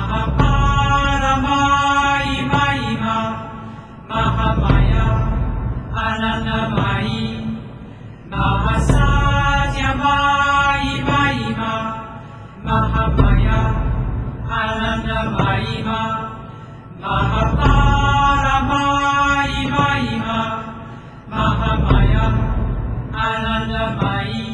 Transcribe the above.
Mahaparamai Mahima, Mahamaya, Anandamayi, Mahasatyamayi Mahima, Mahamaya, Anandamayi, Mahaparamai Mahima, Mahamaya, Anandamayi.